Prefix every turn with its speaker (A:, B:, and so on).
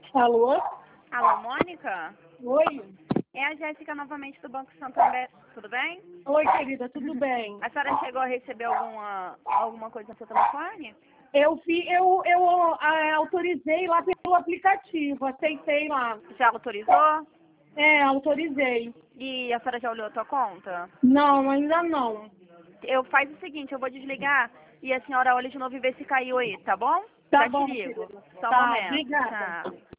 A: Alô?
B: Alô, Mônica?
A: Oi?
B: É a Jéssica novamente do Banco Santander. Tudo bem?
A: Oi, querida, tudo bem?
B: A senhora chegou a receber alguma coisa no seu telefone?
A: Eu autorizei lá pelo aplicativo, aceitei lá.
B: Já autorizou?
A: Autorizei.
B: E a senhora já olhou a sua conta?
A: Não, ainda não.
B: Eu faz o seguinte, eu vou desligar e a senhora olha de novo e vê se caiu aí, tá bom?
A: Tá
B: Já te
A: bom,
B: ligo.
A: querida.
B: Só um
A: Tá,
B: momento.
A: obrigada.
B: Tá.